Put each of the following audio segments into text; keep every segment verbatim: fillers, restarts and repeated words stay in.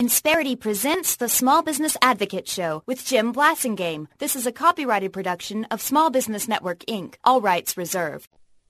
Insperity presents the Small Business Advocate Show with Jim Blasingame. This is a copyrighted production of Small Business Network, Incorporated. All rights reserved.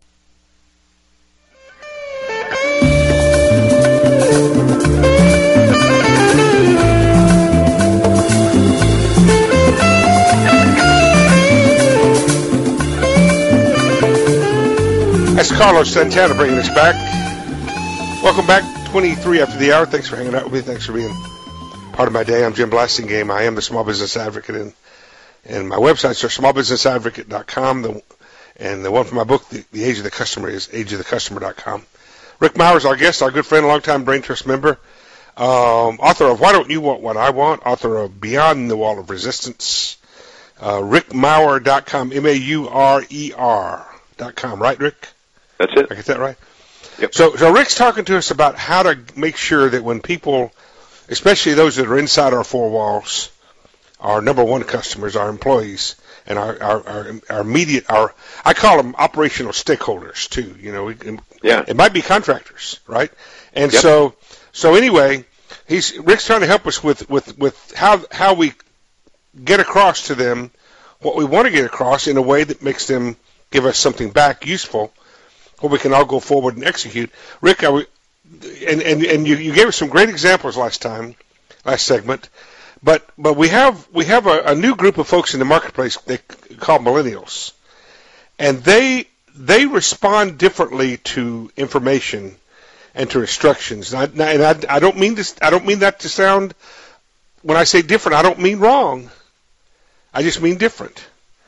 That's Carlos Santana bringing us back. Welcome back, twenty-three after the hour. Thanks for hanging out with me. Thanks for being part of my day. I'm Jim Blasingame. I am the Small Business Advocate, and, and my websites are small business advocate dot com, the, and the one for my book, the, the Age of the Customer, is age of the customer dot com. Rick Maurer, our guest, our good friend, longtime Brain Trust member, um, author of Why Don't You Want What I Want, author of Beyond the Wall of Resistance, uh, rick maurer dot com, M A U R E R dot com, right, Rick? That's it. I get that right? Yep. So, so Rick's talking to us about how to make sure that when people, especially those that are inside our four walls, our number one customers, our employees, and our our, our, our immediate, our I call them operational stakeholders too. You know, we, yeah. It might be contractors, right? And yep. so, so anyway, he's Rick's trying to help us with with with how how we get across to them what we want to get across in a way that makes them give us something back useful, where we can all go forward and execute. Rick, I w- and, and, and you, you gave us some great examples last time, last segment, but but we have we have a, a new group of folks in the marketplace they call millennials, and they they respond differently to information and to instructions. And I, and I, I don't mean this. I don't mean that to sound, when I say different, I don't mean wrong. I just mean different.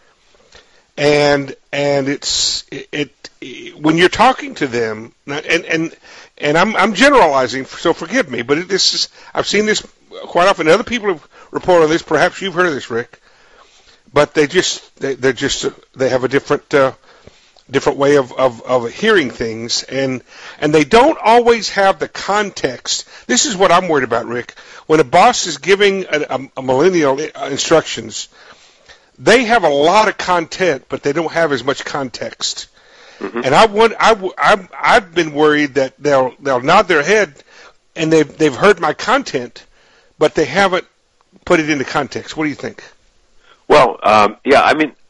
And and it's it, it when you're talking to them, and and and I'm I'm generalizing, so forgive me, but it, this is I've seen this quite often. Other people have reported on this. Perhaps you've heard of this, Rick. But they just they they're just they have a different uh, different way of, of, of hearing things, and and they don't always have the context. This is what I'm worried about, Rick. When a boss is giving a, a, a millennial instructions, they have a lot of content, but they don't have as much context. Mm-hmm. And I want, I, I've, I've been worried that they'll they'll nod their head, and they've they've heard my content, but they haven't put it into context. What do you think? Well, um, yeah, I mean,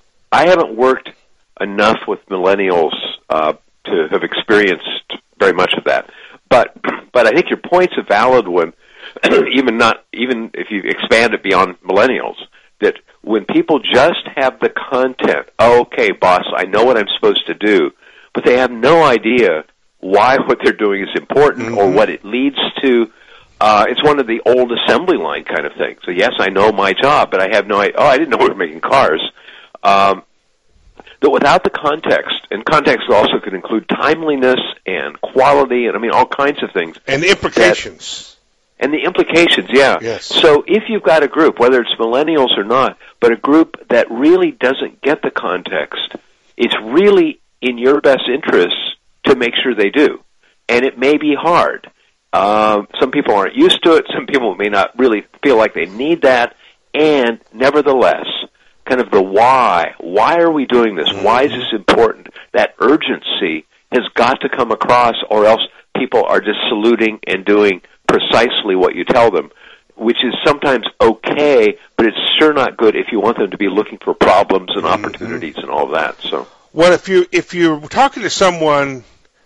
I haven't worked enough with millennials uh, to have experienced very much of that. But but I think your point's a valid one, even not even if you expand it beyond millennials. That when people just have the content, oh, okay, boss, I know what I'm supposed to do, but they have no idea why what they're doing is important mm-hmm. or what it leads to. Uh, it's one of the old assembly line kind of things. So, yes, I know my job, but I have no idea. Oh, I didn't know we were making cars. Um, but without the context, and context also could include timeliness and quality and, I mean, all kinds of things. And the implications. That, And the implications, yeah. Yes. So if you've got a group, whether it's millennials or not, but a group that really doesn't get the context, it's really in your best interest to make sure they do. And it may be hard. Uh, some people aren't used to it. Some people may not really feel like they need that. And nevertheless, kind of the why. Why are we doing this? Mm-hmm. Why is this important? That urgency has got to come across, or else people are just saluting and doing precisely what you tell them, which is sometimes okay, but it's sure not good if you want them to be looking for problems and mm-hmm. opportunities and all that. So, well, if you if you're talking to someone,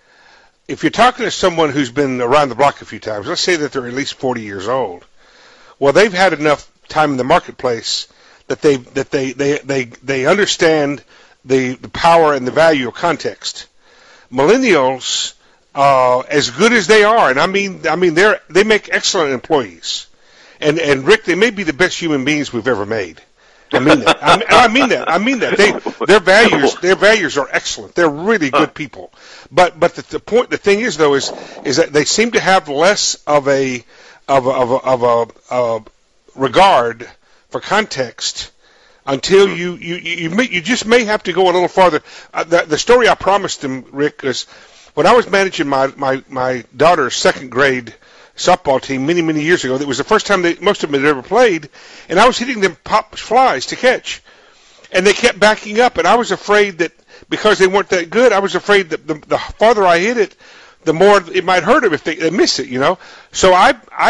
if you're talking to someone who's been around the block a few times, let's say that they're at least forty years old. Well, they've had enough time in the marketplace that they that they they they, they understand the, the power and the value of context. Millennials, Uh, as good as they are, and I mean, I mean, they're they make excellent employees, and and Rick, they may be the best human beings we've ever made. I mean that. I mean, I mean that. I mean that. They their values their values are excellent. They're really good people. But but the, the point the thing is though is is that they seem to have less of a of a, of a, of a, a regard for context until you you you may, you just may have to go a little farther. Uh, the, the story I promised them, Rick, is when I was managing my, my, my daughter's second grade softball team many, many years ago. It was the first time they, most of them had ever played, and I was hitting them pop flies to catch. And they kept backing up, and I was afraid that because they weren't that good, I was afraid that the, the farther I hit it, the more it might hurt them if they, they miss it, you know. So I I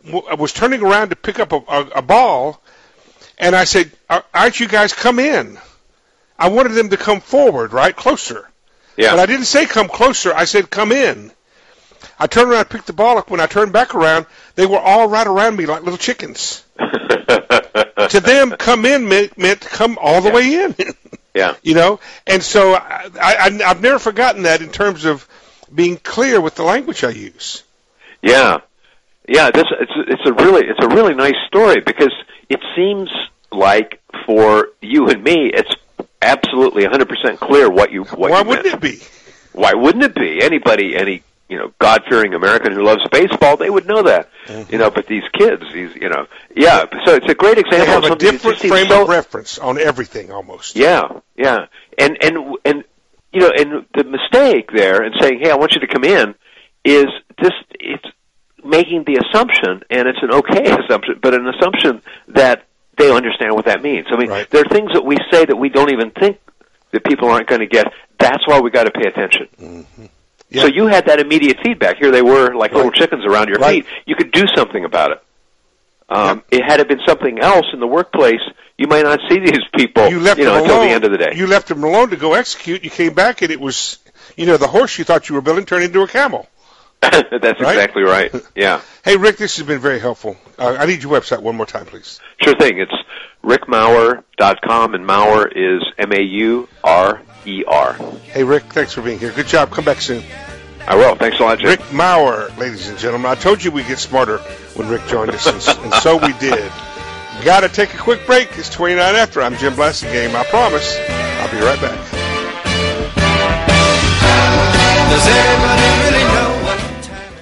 w- was turning around to pick up a, a, a ball, and I said, "Aren't you guys come in?" I wanted them to come forward, right, closer. Yeah. But I didn't say come closer. I said come in. I turned around and picked the ball up. When I turned back around, they were all right around me like little chickens. To them, come in meant, meant come all the yeah. way in. Yeah. You know? And so I, I, I've never forgotten that in terms of being clear with the language I use. Yeah. Yeah, this it's it's a really it's a really nice story because it seems like for you and me it's absolutely one hundred percent clear what you what Why you wouldn't meant. it be? Why wouldn't it be? Anybody, any you know, God-fearing American who loves baseball, they would know that. Mm-hmm. You know, but these kids, these you know, yeah. So it's a great example. They have of a different frame so, of reference on everything, almost. Yeah, yeah, and and and you know, and the mistake there in saying, "Hey, I want you to come in," is this. It's making the assumption, and it's an okay assumption, but an assumption that they understand what that means. I mean, right. There are things that we say that we don't even think that people aren't going to get. That's why we got to pay attention. Mm-hmm. Yeah. So you had that immediate feedback. Here they were, like right. little chickens around your right. feet. You could do something about it. Um, yep. It had it been something else in the workplace, you might not see these people. You left you know, them until alone. the end of the day. You left them alone to go execute. You came back, and it was, you know, the horse you thought you were building turned into a camel. That's right? exactly right. Yeah. Hey, Rick, this has been very helpful. Uh, I need your website one more time, please. Sure thing. It's rick maurer dot com, and Maurer is M A U R E R. Hey, Rick, thanks for being here. Good job. Come back soon. I will. Thanks a lot, Jim. Rick Maurer, ladies and gentlemen. I told you we'd get smarter when Rick joined us, and, and so we did. Got to take a quick break. It's twenty-nine after. I'm Jim Blasingame. I promise. I'll be right back. Does everybody really know what time it is?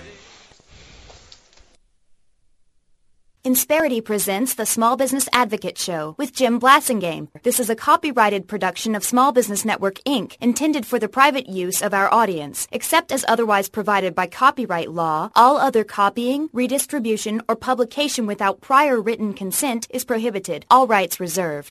Insperity presents the Small Business Advocate Show with Jim Blasingame. This is a copyrighted production of Small Business Network, Incorporated, intended for the private use of our audience. Except as otherwise provided by copyright law, all other copying, redistribution, or publication without prior written consent is prohibited. All rights reserved.